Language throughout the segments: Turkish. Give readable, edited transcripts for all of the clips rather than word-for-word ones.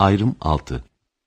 Ayrım 6.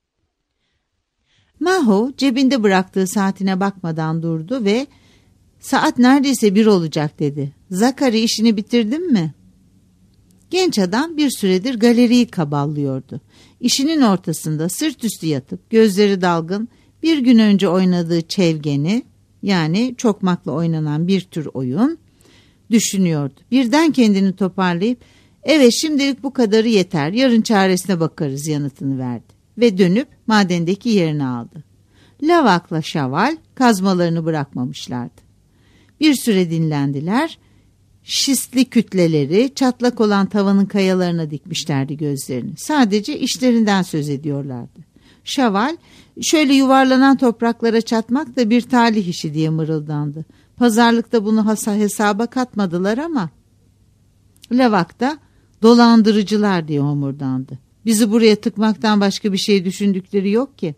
Maho cebinde bıraktığı saatine bakmadan durdu ve "Saat neredeyse 1 olacak" dedi. "Zakari, işini bitirdin mi?" Genç adam bir süredir galeriyi kaballıyordu. İşinin ortasında sırt üstü yatıp gözleri dalgın bir gün önce oynadığı çevgeni, yani çokmakla oynanan bir tür oyun, düşünüyordu. Birden kendini toparlayıp "Evet, şimdilik bu kadarı yeter, yarın çaresine bakarız" yanıtını verdi ve dönüp madendeki yerini aldı. Lavak'la Şaval kazmalarını bırakmamışlardı. Bir süre dinlendiler. Şistli kütleleri çatlak olan tavanın kayalarına dikmişlerdi gözlerini. Sadece işlerinden söz ediyorlardı. Şaval, "Şöyle yuvarlanan topraklara çatmak da bir talih işi" diye mırıldandı. Pazarlıkta bunu hesaba katmadılar ama Lavak da "Dolandırıcılar" diye homurdandı. "Bizi buraya tıkmaktan başka bir şey düşündükleri yok ki."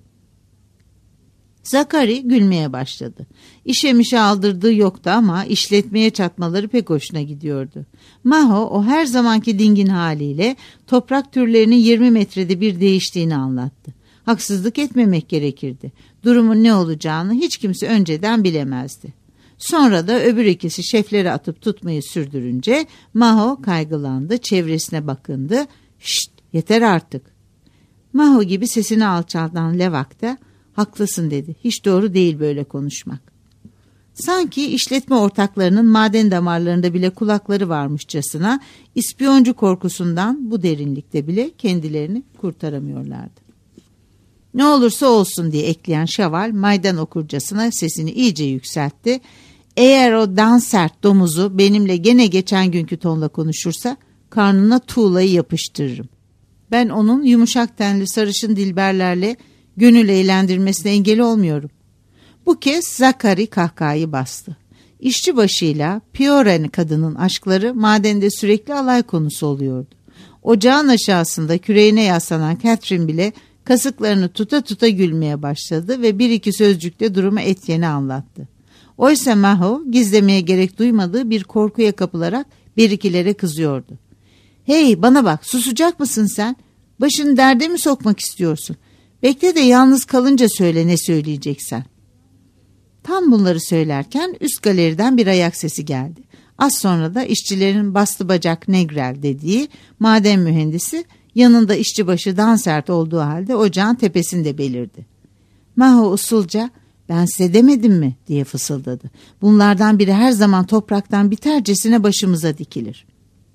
Zakari gülmeye başladı. İşe aldırdığı yoktu ama işletmeye çatmaları pek hoşuna gidiyordu. Maho o her zamanki dingin haliyle toprak türlerinin 20 metrede bir değiştiğini anlattı. Haksızlık etmemek gerekirdi. Durumun ne olacağını hiç kimse önceden bilemezdi. Sonra da öbür ikisi şefleri atıp tutmayı sürdürünce Maho kaygılandı, çevresine bakındı. "Şşt, yeter artık." Maho gibi sesini alçaltan Lavak da "Haklısın" dedi. "Hiç doğru değil böyle konuşmak." Sanki işletme ortaklarının maden damarlarında bile kulakları varmışçasına ispiyoncu korkusundan bu derinlikte bile kendilerini kurtaramıyorlardı. "Ne olursa olsun" diye ekleyen Şaval maydan okurcasına sesini iyice yükseltti. "Eğer o dansert domuzu benimle gene geçen günkü tonla konuşursa karnına tuğlayı yapıştırırım. Ben onun yumuşak tenli sarışın dilberlerle gönül eğlendirmesine engel olmuyorum." Bu kez Zakari kahkahayı bastı. İşçi başıyla Piorani kadının aşkları madende sürekli alay konusu oluyordu. Ocağın aşağısında küreğine yaslanan Catherine bile kasıklarını tuta tuta gülmeye başladı ve bir iki sözcükle durumu Etienne'e anlattı. Oysa Maho gizlemeye gerek duymadığı bir korkuya kapılarak berikilere kızıyordu. "Hey, bana bak, susacak mısın sen? Başını derde mi sokmak istiyorsun? Bekle de yalnız kalınca söyle ne söyleyeceksen." Tam bunları söylerken üst galeriden bir ayak sesi geldi. Az sonra da işçilerin bastı bacak Negrel dediği maden mühendisi yanında işçibaşı Dansert olduğu halde ocağın tepesinde belirdi. Maho usulca "Ben size demedim mi?" diye fısıldadı. "Bunlardan biri her zaman topraktan bitercesine başımıza dikilir."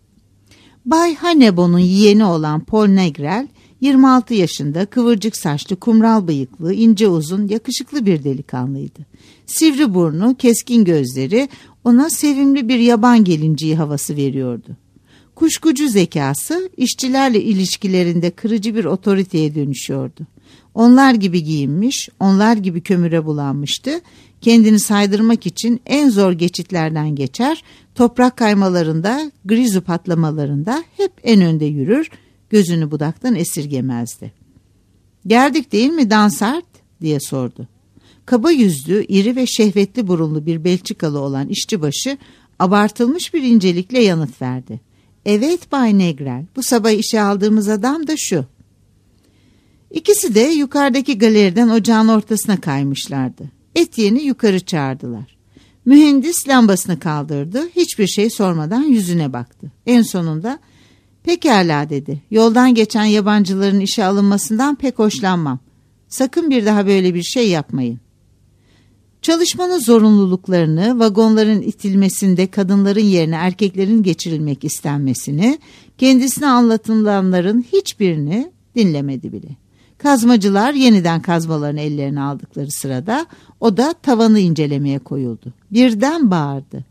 Bay Hanebo'nun yeğeni olan Paul Negrel 26 yaşında, kıvırcık saçlı, kumral bıyıklı, ince uzun, yakışıklı bir delikanlıydı. Sivri burnu, keskin gözleri ona sevimli bir yaban gelinciği havası veriyordu. Kuşkucu zekası işçilerle ilişkilerinde kırıcı bir otoriteye dönüşüyordu. Onlar gibi giyinmiş, onlar gibi kömüre bulanmıştı. Kendini saydırmak için en zor geçitlerden geçer, toprak kaymalarında, grizu patlamalarında hep en önde yürür, gözünü budaktan esirgemezdi. "Geldik değil mi Dansert?" diye sordu. Kaba yüzlü, iri ve şehvetli burunlu bir Belçikalı olan işçibaşı abartılmış bir incelikle yanıt verdi. "Evet Bay Negrel, bu sabah işe aldığımız adam da şu." İkisi de yukarıdaki galeriden ocağın ortasına kaymışlardı. Etienne'i yukarı çağırdılar. Mühendis lambasını kaldırdı, hiçbir şey sormadan yüzüne baktı. En sonunda "Pekala" dedi. "Yoldan geçen yabancıların işe alınmasından pek hoşlanmam. Sakın bir daha böyle bir şey yapmayın." Çalışmanın zorunluluklarını, vagonların itilmesinde kadınların yerine erkeklerin geçirilmek istenmesini, kendisine anlatılanların hiçbirini dinlemedi bile. Kazmacılar yeniden kazmalarını ellerine aldıkları sırada o da tavanı incelemeye koyuldu. Birden bağırdı.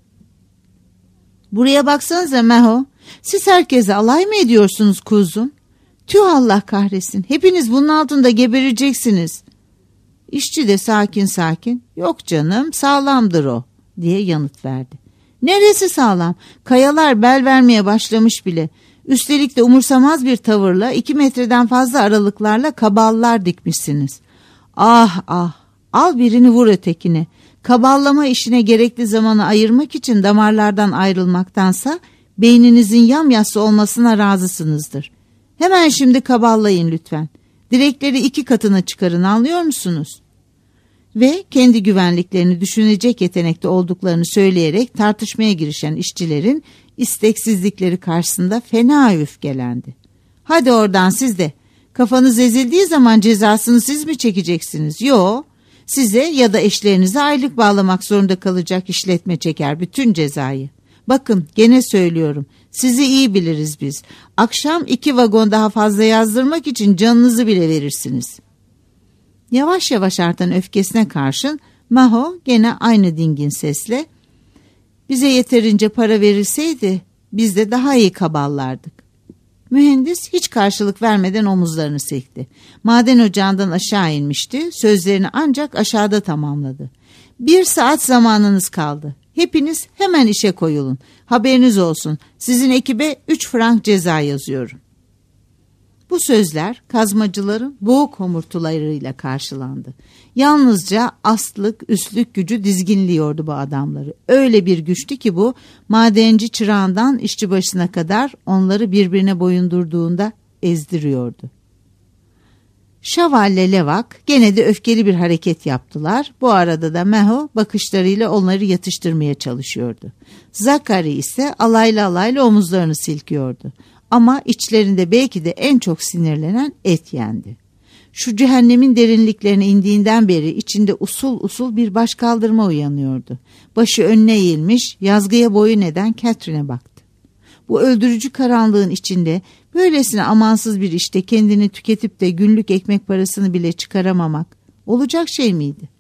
"Buraya baksanıza Maho. Siz herkese alay mı ediyorsunuz kuzum? Tüh, Allah kahretsin. Hepiniz bunun altında gebereceksiniz." İşçi de sakin sakin "Yok canım, sağlamdır o" diye yanıt verdi. "Neresi sağlam? Kayalar bel vermeye başlamış bile. Üstelik de umursamaz bir tavırla 2 metreden fazla aralıklarla kaballar dikmişsiniz. Ah ah, al birini vur ötekine. Kaballama işine gerekli zamanı ayırmak için damarlardan ayrılmaktansa beyninizin yamyassı olmasına razısınızdır. Hemen şimdi kaballayın lütfen. Direkleri 2 katına çıkarın, anlıyor musunuz? Ve kendi güvenliklerini düşünecek yetenekte olduklarını söyleyerek tartışmaya girişen işçilerin isteksizlikleri karşısında fena öfkelendi. Hadi oradan siz de. Kafanız ezildiği zaman cezasını siz mi çekeceksiniz? Yo, size ya da eşlerinize aylık bağlamak zorunda kalacak işletme çeker bütün cezayı. Bakın gene söylüyorum, sizi iyi biliriz biz. Akşam 2 vagon daha fazla yazdırmak için canınızı bile verirsiniz. Yavaş yavaş artan öfkesine karşın Maho gene aynı dingin sesle, bize yeterince para verilseydi biz de daha iyi kaballardık. Mühendis hiç karşılık vermeden omuzlarını silkti. Maden ocağından aşağı inmişti, sözlerini ancak aşağıda tamamladı. 1 saat zamanınız kaldı. Hepiniz hemen işe koyulun. Haberiniz olsun, sizin ekibe 3 frank ceza yazıyorum. Bu sözler kazmacıların boğuk homurtularıyla karşılandı. Yalnızca astlık, üstlük gücü dizginliyordu bu adamları. Öyle bir güçtü ki bu, madenci çırağından işçi başına kadar onları birbirine boyundurduğunda ezdiriyordu. Şaval'le Levak gene de öfkeli bir hareket yaptılar. Bu arada da Maho bakışlarıyla onları yatıştırmaya çalışıyordu. Zakari ise alaylı alaylı omuzlarını silkiyordu. Ama içlerinde belki de en çok sinirlenen Etienne'di. Şu cehennemin derinliklerine indiğinden beri içinde usul usul bir başkaldırma uyanıyordu. Başı önüne eğilmiş, yazgıya boyun eden Catherine'e baktı. Bu öldürücü karanlığın içinde böylesine amansız bir işte kendini tüketip de günlük ekmek parasını bile çıkaramamak olacak şey miydi?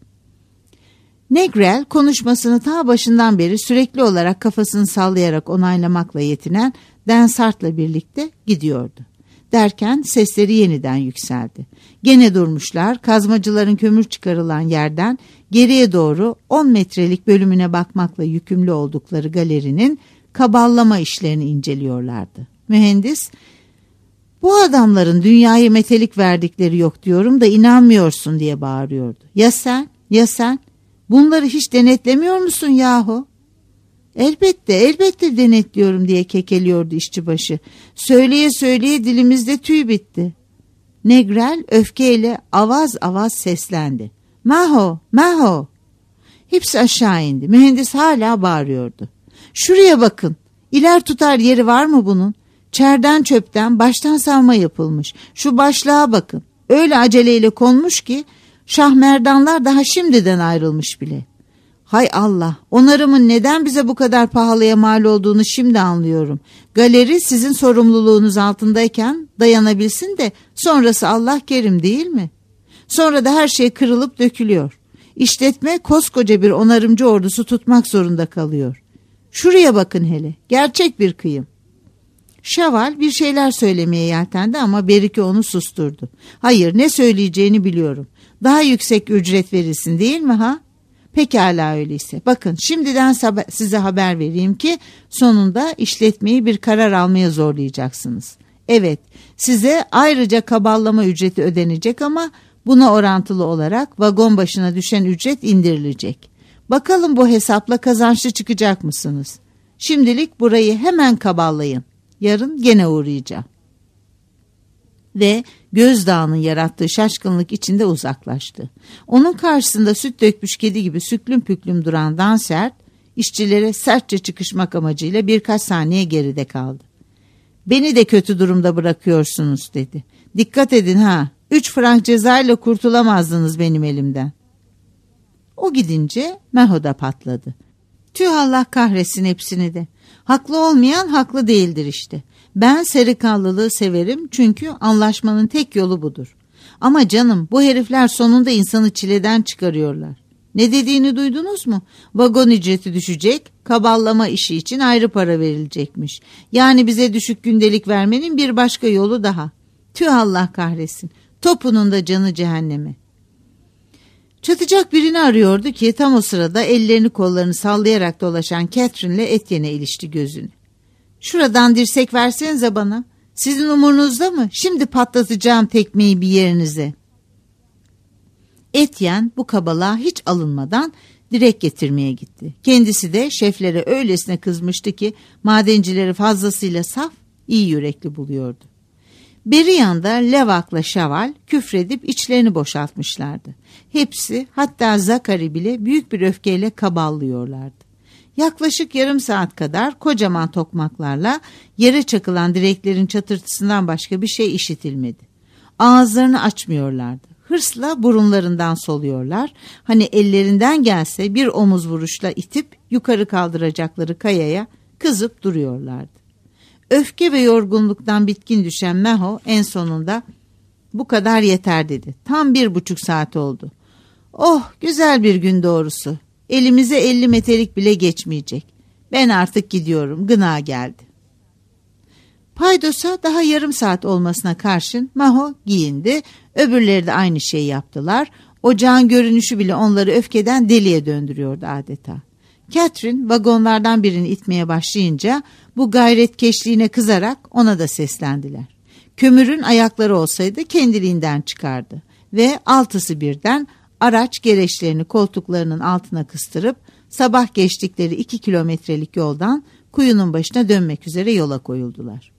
Negrel konuşmasını ta başından beri sürekli olarak kafasını sallayarak onaylamakla yetinen Densart'la birlikte gidiyordu. Derken sesleri yeniden yükseldi. Gene durmuşlar, kazmacıların kömür çıkarılan yerden geriye doğru 10 metrelik bölümüne bakmakla yükümlü oldukları galerinin kaballama işlerini inceliyorlardı. Mühendis, bu adamların dünyaya metelik verdikleri yok diyorum da inanmıyorsun diye bağırıyordu. Ya sen, ya sen? Bunları hiç denetlemiyor musun yahu? Elbette denetliyorum diye kekeliyordu işçibaşı. Söyleye söyleye dilimizde tüy bitti. Negrel öfkeyle avaz avaz seslendi. Maho, Maho! Hepsi aşağı indi. Mühendis hala bağırıyordu. Şuraya bakın. İler tutar yeri var mı bunun? Çerden çöpten baştan savma yapılmış. Şu başlığa bakın. Öyle aceleyle konmuş ki şahmerdanlar daha şimdiden ayrılmış bile. Hay Allah, onarımın neden bize bu kadar pahalıya mal olduğunu şimdi anlıyorum. Galeri sizin sorumluluğunuz altındayken dayanabilsin de sonrası Allah kerim değil mi? Sonra da her şey kırılıp dökülüyor. İşletme koskoca bir onarımcı ordusu tutmak zorunda kalıyor. Şuraya bakın hele, gerçek bir kıyım. Şaval bir şeyler söylemeye yeltendi ama Berike onu susturdu. Hayır, ne söyleyeceğini biliyorum. Daha yüksek ücret verilsin değil mi ha? Pekala öyleyse. Bakın şimdiden size haber vereyim ki sonunda işletmeyi bir karar almaya zorlayacaksınız. Evet, size ayrıca kaballama ücreti ödenecek ama buna orantılı olarak vagon başına düşen ücret indirilecek. Bakalım bu hesapla kazançlı çıkacak mısınız? Şimdilik burayı hemen kaballayın. Yarın gene uğrayacağım. Ve gözdağının yarattığı şaşkınlık içinde uzaklaştı. Onun karşısında süt dökmüş kedi gibi süklüm püklüm duran Dansert, işçilere sertçe çıkışmak amacıyla birkaç saniye geride kaldı. Beni de kötü durumda bırakıyorsunuz dedi. Dikkat edin ha, 3 frank cezayla kurtulamazdınız benim elimden. O gidince Maho da patladı. Tüh Allah kahretsin hepsini de. Haklı olmayan haklı değildir işte. Ben Serikanlılığı severim çünkü anlaşmanın tek yolu budur. Ama canım bu herifler sonunda insanı çileden çıkarıyorlar. Ne dediğini duydunuz mu? Vagon ücreti düşecek, kaballama işi için ayrı para verilecekmiş. Yani bize düşük gündelik vermenin bir başka yolu daha. Tüh Allah kahretsin. Topunun da canı cehenneme. Çatacak birini arıyordu ki tam o sırada ellerini kollarını sallayarak dolaşan Catherine'le Etienne'e ilişti gözünü. Şuradan dirsek versenize bana. Sizin umurunuzda mı? Şimdi patlatacağım tekmeyi bir yerinize. Etienne bu kabalığa hiç alınmadan direk getirmeye gitti. Kendisi de şeflere öylesine kızmıştı ki madencileri fazlasıyla saf, iyi yürekli buluyordu. Beri yanda Levak'la Şaval küfredip içlerini boşaltmışlardı. Hepsi, hatta Zakari bile büyük bir öfkeyle kaballıyorlardı. Yaklaşık yarım saat kadar kocaman tokmaklarla yere çakılan direklerin çatırtısından başka bir şey işitilmedi. Ağızlarını açmıyorlardı. Hırsla burunlarından soluyorlar. Hani ellerinden gelse bir omuz vuruşla itip yukarı kaldıracakları kayaya kızıp duruyorlardı. Öfke ve yorgunluktan bitkin düşen Maho en sonunda "Bu kadar yeter" dedi. Tam 1,5 saat oldu. "Oh, güzel bir gün doğrusu. Elimize 50 metrelik bile geçmeyecek. Ben artık gidiyorum, gına geldi." Paydos'a daha yarım saat olmasına karşın Maho giyindi. Öbürleri de aynı şeyi yaptılar. Ocağın görünüşü bile onları öfkeden deliye döndürüyordu adeta. Catherine vagonlardan birini itmeye başlayınca bu gayretkeşliğine kızarak ona da seslendiler. Kömürün ayakları olsaydı kendiliğinden çıkardı ve altısı birden araç gereçlerini koltuklarının altına kıstırıp sabah geçtikleri 2 kilometrelik yoldan kuyunun başına dönmek üzere yola koyuldular.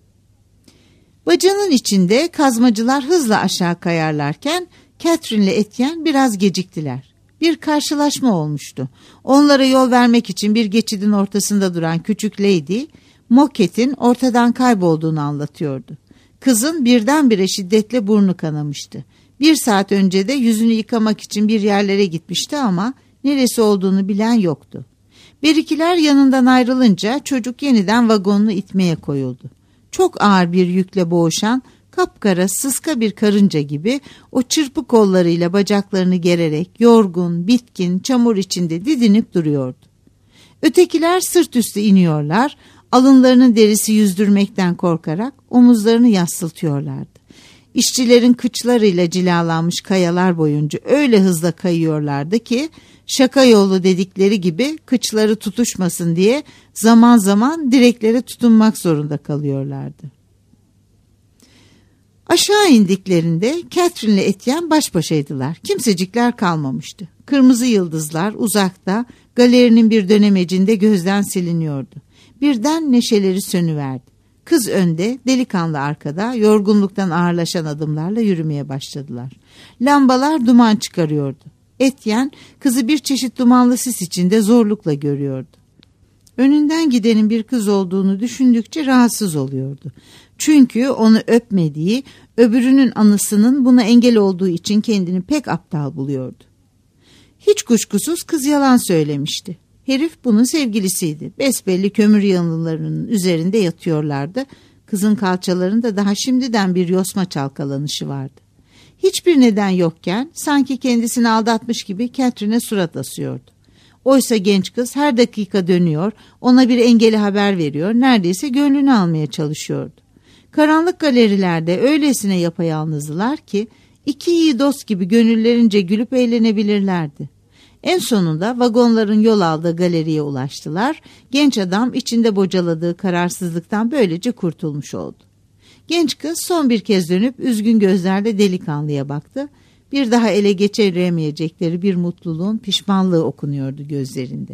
Bacanın içinde kazmacılar hızla aşağı kayarlarken Catherine ile Etienne biraz geciktiler. Bir karşılaşma olmuştu. Onlara yol vermek için bir geçidin ortasında duran küçük Lady, Moquette'in ortadan kaybolduğunu anlatıyordu. Kızın birdenbire şiddetle burnu kanamıştı. 1 saat önce de yüzünü yıkamak için bir yerlere gitmişti ama neresi olduğunu bilen yoktu. Berikiler yanından ayrılınca çocuk yeniden vagonunu itmeye koyuldu. Çok ağır bir yükle boğuşan, kapkara sıska bir karınca gibi o çırpı kollarıyla bacaklarını gererek yorgun, bitkin, çamur içinde didinip duruyordu. Ötekiler sırt üstü iniyorlar, alınlarının derisi yüzdürmekten korkarak omuzlarını yassıltıyorlardı. İşçilerin kıçlarıyla cilalanmış kayalar boyunca öyle hızla kayıyorlardı ki şaka yolu dedikleri gibi kıçları tutuşmasın diye zaman zaman direklere tutunmak zorunda kalıyorlardı. Aşağı indiklerinde Catherine ile Etienne baş başaydılar. Kimsecikler kalmamıştı. Kırmızı yıldızlar uzakta galerinin bir dönemecinde gözden siliniyordu. Birden neşeleri sönüverdi. Kız önde, delikanlı arkada, yorgunluktan ağırlaşan adımlarla yürümeye başladılar. Lambalar duman çıkarıyordu. Etienne kızı bir çeşit dumanlı sis içinde zorlukla görüyordu. Önünden gidenin bir kız olduğunu düşündükçe rahatsız oluyordu. Çünkü onu öpmediği, öbürünün anısının buna engel olduğu için kendini pek aptal buluyordu. Hiç kuşkusuz kız yalan söylemişti. Herif bunun sevgilisiydi. Besbelli kömür yığınlarının üzerinde yatıyorlardı. Kızın kalçalarında daha şimdiden bir yosma çalkalanışı vardı. Hiçbir neden yokken sanki kendisini aldatmış gibi Catherine'e surat asıyordu. Oysa genç kız her dakika dönüyor, ona bir engeli haber veriyor, neredeyse gönlünü almaya çalışıyordu. Karanlık galerilerde öylesine yapayalnızdılar ki 2 iyi dost gibi gönüllerince gülüp eğlenebilirlerdi. En sonunda vagonların yol aldığı galeriye ulaştılar. Genç adam içinde bocaladığı kararsızlıktan böylece kurtulmuş oldu. Genç kız son bir kez dönüp üzgün gözlerle delikanlıya baktı. Bir daha ele geçiremeyecekleri bir mutluluğun pişmanlığı okunuyordu gözlerinde.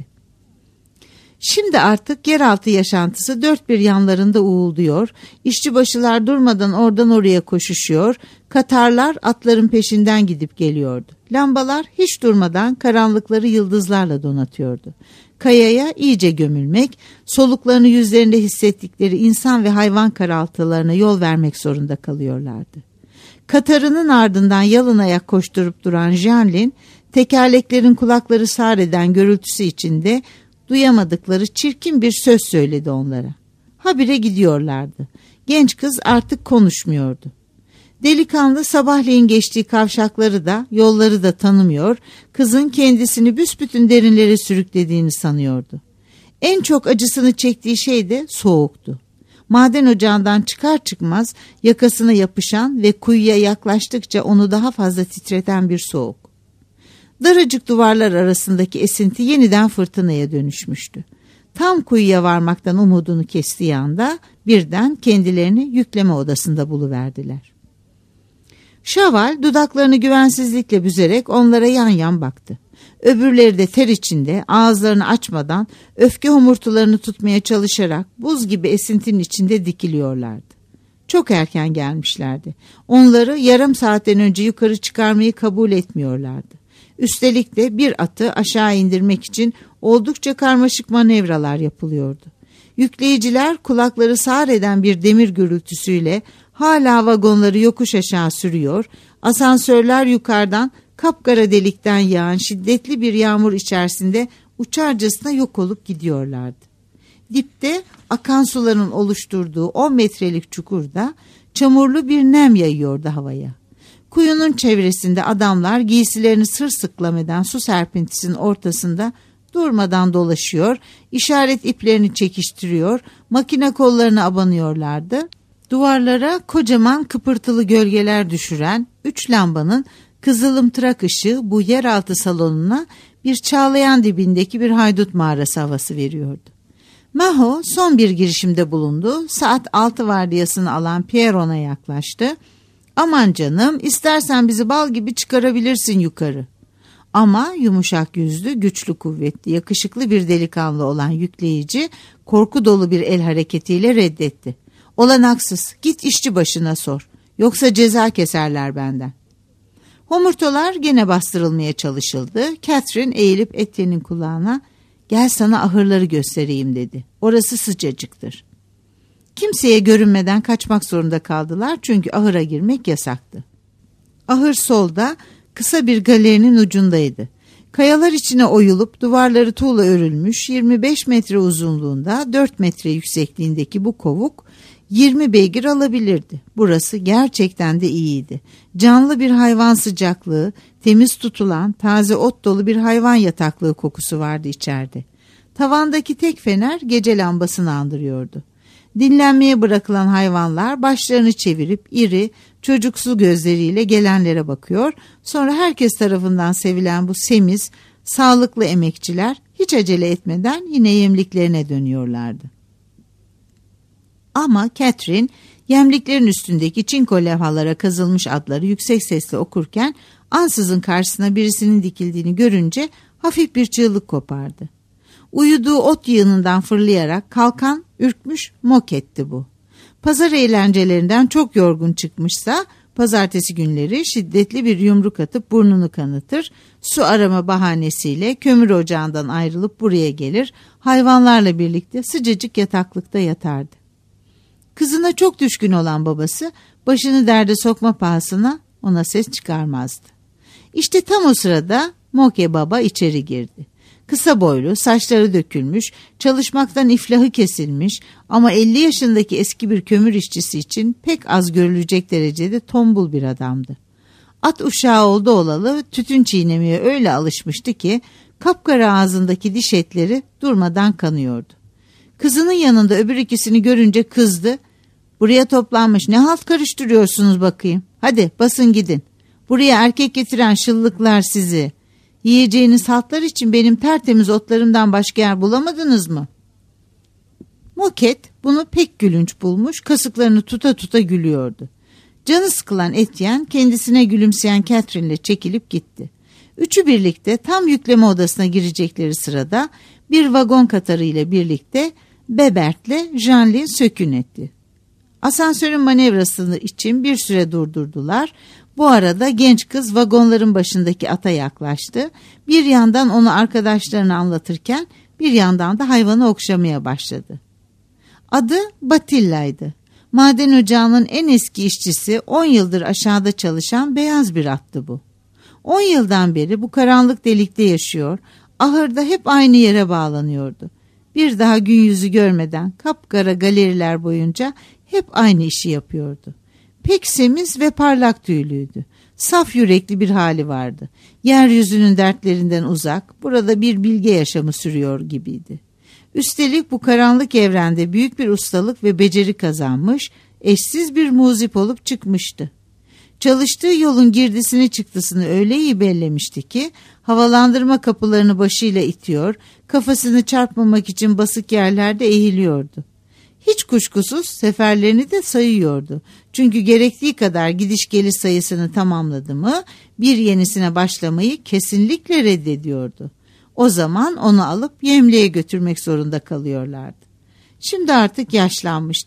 Şimdi artık yeraltı yaşantısı dört bir yanlarında uğulduyor, işçibaşılar durmadan oradan oraya koşuşuyor, katarlar atların peşinden gidip geliyordu. Lambalar hiç durmadan karanlıkları yıldızlarla donatıyordu. Kayaya iyice gömülmek, soluklarını yüzlerinde hissettikleri insan ve hayvan karaltılarına yol vermek zorunda kalıyorlardı. Katarının ardından yalın ayak koşturup duran Jeanlin, tekerleklerin kulakları sağır eden gürültüsü içinde duyamadıkları çirkin bir söz söyledi onlara. Habire gidiyorlardı. Genç kız artık konuşmuyordu. Delikanlı sabahleyin geçtiği kavşakları da yolları da tanımıyor, kızın kendisini büsbütün derinlere sürüklediğini sanıyordu. En çok acısını çektiği şey de soğuktu. Maden ocağından çıkar çıkmaz yakasına yapışan ve kuyuya yaklaştıkça onu daha fazla titreten bir soğuk. Daracık duvarlar arasındaki esinti yeniden fırtınaya dönüşmüştü. Tam kuyuya varmaktan umudunu kestiği anda birden kendilerini yükleme odasında buluverdiler. Şaval dudaklarını güvensizlikle büzerek onlara yan yan baktı. Öbürleri de ter içinde ağızlarını açmadan öfke homurtularını tutmaya çalışarak buz gibi esintinin içinde dikiliyorlardı. Çok erken gelmişlerdi. Onları yarım saatten önce yukarı çıkarmayı kabul etmiyorlardı. Üstelik de bir atı aşağı indirmek için oldukça karmaşık manevralar yapılıyordu. Yükleyiciler kulakları sağır eden bir demir gürültüsüyle hala vagonları yokuş aşağı sürüyor, asansörler yukarıdan kapkara delikten yağan şiddetli bir yağmur içerisinde uçarcasına yok olup gidiyorlardı. Dipte akan suların oluşturduğu 10 metrelik çukurda çamurlu bir nem yayıyordu havaya. Kuyunun çevresinde adamlar giysilerini sırsıklam eden su serpintisinin ortasında durmadan dolaşıyor, işaret iplerini çekiştiriyor, makine kollarına abanıyorlardı. Duvarlara kocaman kıpırtılı gölgeler düşüren 3 lambanın kızılımtırak ışığı bu yeraltı salonuna bir çağlayan dibindeki bir haydut mağarası havası veriyordu. Maho son bir girişimde bulundu. Saat 6 vardiyasını alan Pierron'a yaklaştı. "Aman canım, istersen bizi bal gibi çıkarabilirsin yukarı." Ama yumuşak yüzlü, güçlü, kuvvetli, yakışıklı bir delikanlı olan yükleyici korku dolu bir el hareketiyle reddetti. "Olanaksız, git işçi başına sor. Yoksa ceza keserler benden." Homurtolar gene bastırılmaya çalışıldı. Catherine eğilip Etienne'in kulağına "Gel sana ahırları göstereyim" dedi. "Orası sıcacıktır." Kimseye görünmeden kaçmak zorunda kaldılar çünkü ahıra girmek yasaktı. Ahır solda kısa bir galerinin ucundaydı. Kayalar içine oyulup duvarları tuğla örülmüş 25 metre uzunluğunda 4 metre yüksekliğindeki bu kovuk 20 beygir alabilirdi. Burası gerçekten de iyiydi. Canlı bir hayvan sıcaklığı, temiz tutulan, taze ot dolu bir hayvan yataklığı kokusu vardı içeride. Tavandaki tek fener gece lambasını andırıyordu. Dinlenmeye bırakılan hayvanlar başlarını çevirip iri, çocuksu gözleriyle gelenlere bakıyor. Sonra herkes tarafından sevilen bu semiz, sağlıklı emekçiler hiç acele etmeden yine yemliklerine dönüyorlardı. Ama Catherine yemliklerin üstündeki çinko levhalara kazılmış adları yüksek sesle okurken ansızın karşısına birisinin dikildiğini görünce hafif bir çığlık kopardı. Uyuduğu ot yığınından fırlayarak kalkan ürkmüş Moquette'ti bu. Pazar eğlencelerinden çok yorgun çıkmışsa pazartesi günleri şiddetli bir yumruk atıp burnunu kanatır, su arama bahanesiyle kömür ocağından ayrılıp buraya gelir, hayvanlarla birlikte sıcacık yataklıkta yatardı. Kızına çok düşkün olan babası başını derde sokma pahasına ona ses çıkarmazdı. İşte tam o sırada Moke baba içeri girdi. Kısa boylu, saçları dökülmüş, çalışmaktan iflahı kesilmiş ama 50 yaşındaki eski bir kömür işçisi için pek az görülecek derecede tombul bir adamdı. At uşağı oldu olalı tütün çiğnemeye öyle alışmıştı ki kapkara ağzındaki diş etleri durmadan kanıyordu. Kızının yanında öbür ikisini görünce kızdı. "Buraya toplanmış ne halt karıştırıyorsunuz bakayım? Hadi basın gidin. Buraya erkek getiren şıllıklar sizi. Yiyeceğiniz haltlar için benim tertemiz otlarımdan başka yer bulamadınız mı?" Moquette bunu pek gülünç bulmuş, kasıklarını tuta tuta gülüyordu. Canı sıkılan Etienne kendisine gülümseyen Catherine'le çekilip gitti. Üçü birlikte tam yükleme odasına girecekleri sırada bir vagon katarı ile birlikte Bebert'le Jeanlin sökün etti. Asansörün manevrasını için bir süre durdurdular. Bu arada genç kız vagonların başındaki ata yaklaştı. Bir yandan onu arkadaşlarına anlatırken bir yandan da hayvanı okşamaya başladı. Adı Batilla'ydı. Maden ocağının en eski işçisi, 10 yıldır aşağıda çalışan beyaz bir attı bu. 10 yıldan beri bu karanlık delikte yaşıyor, ahırda hep aynı yere bağlanıyordu. Bir daha gün yüzü görmeden kapkara galeriler boyunca hep aynı işi yapıyordu. Pek semiz ve parlak tüylüydü. Saf yürekli bir hali vardı. Yeryüzünün dertlerinden uzak, burada bir bilge yaşamı sürüyor gibiydi. Üstelik bu karanlık evrende büyük bir ustalık ve beceri kazanmış, eşsiz bir muzip olup çıkmıştı. Çalıştığı yolun girdisini çıktısını öyle iyi bellemişti ki havalandırma kapılarını başıyla itiyor, kafasını çarpmamak için basık yerlerde eğiliyordu. Hiç kuşkusuz seferlerini de sayıyordu. Çünkü gerektiği kadar gidiş geliş sayısını tamamladı mı bir yenisine başlamayı kesinlikle reddediyordu. O zaman onu alıp yemliğe götürmek zorunda kalıyorlardı. Şimdi artık yaşlanmıştı.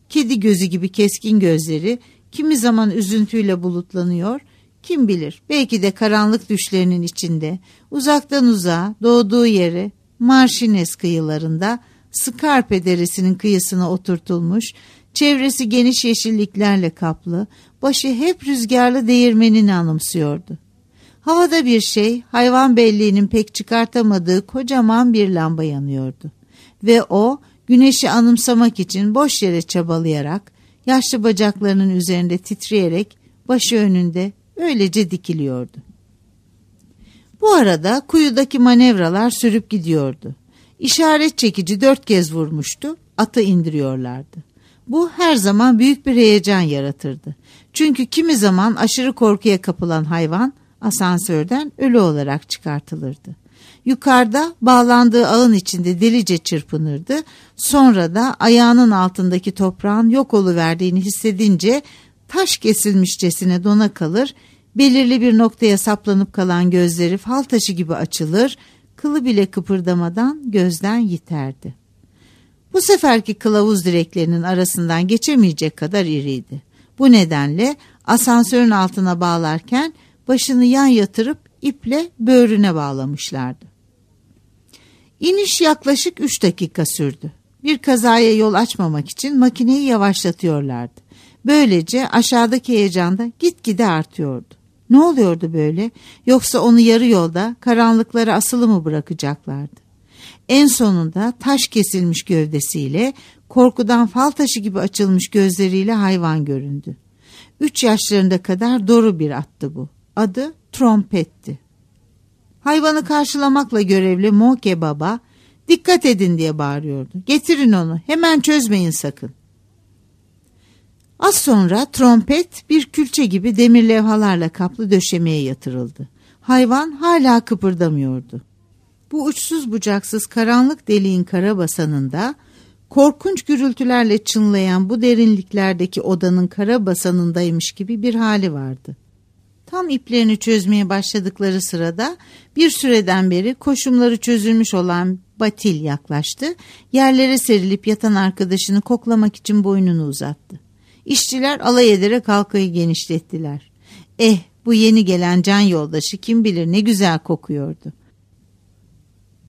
Kedi gözü gibi keskin gözleri kimi zaman üzüntüyle bulutlanıyor, kim bilir belki de karanlık düşlerinin içinde, uzaktan uzağa, doğduğu yere, Marşines kıyılarında, Scarpe deresinin kıyısına oturtulmuş, çevresi geniş yeşilliklerle kaplı, başı hep rüzgarlı değirmenini anımsıyordu. Havada bir şey, hayvan belleğinin pek çıkartamadığı kocaman bir lamba yanıyordu. Ve o, güneşi anımsamak için boş yere çabalayarak, yaşlı bacaklarının üzerinde titreyerek, başı önünde öylece dikiliyordu. Bu arada kuyudaki manevralar sürüp gidiyordu. İşaret çekici 4 kez vurmuştu, atı indiriyorlardı. Bu her zaman büyük bir heyecan yaratırdı. Çünkü kimi zaman aşırı korkuya kapılan hayvan asansörden ölü olarak çıkartılırdı. Yukarıda bağlandığı ağın içinde delice çırpınırdı. Sonra da ayağının altındaki toprağın yok oluverdiğini hissedince taş kesilmişçesine dona kalır, belirli bir noktaya saplanıp kalan gözleri fal taşı gibi açılır, kılı bile kıpırdamadan gözden yiterdi. Bu seferki kılavuz direklerinin arasından geçemeyecek kadar iriydi. Bu nedenle asansörün altına bağlarken başını yan yatırıp iple böğrüne bağlamışlardı. İniş yaklaşık 3 dakika sürdü. Bir kazaya yol açmamak için makineyi yavaşlatıyorlardı. Böylece aşağıdaki heyecan da gitgide artıyordu. Ne oluyordu böyle? Yoksa onu yarı yolda karanlıklara asılı mı bırakacaklardı? En sonunda taş kesilmiş gövdesiyle, korkudan fal taşı gibi açılmış gözleriyle hayvan göründü. 3 yaşlarında kadar doğru bir attı bu. Adı Trompet'ti. Hayvanı karşılamakla görevli Moke Baba, "Dikkat edin!" diye bağırıyordu. "Getirin onu, hemen çözmeyin sakın." Az sonra Trompet bir külçe gibi demir levhalarla kaplı döşemeye yatırıldı. Hayvan hala kıpırdamıyordu. Bu uçsuz bucaksız karanlık deliğin karabasanında, korkunç gürültülerle çınlayan bu derinliklerdeki odanın karabasanındaymış gibi bir hali vardı. Tam iplerini çözmeye başladıkları sırada bir süreden beri koşumları çözülmüş olan Batil yaklaştı, yerlere serilip yatan arkadaşını koklamak için boynunu uzattı. İşçiler alay ederek halkayı genişlettiler. Bu yeni gelen can yoldaşı kim bilir ne güzel kokuyordu.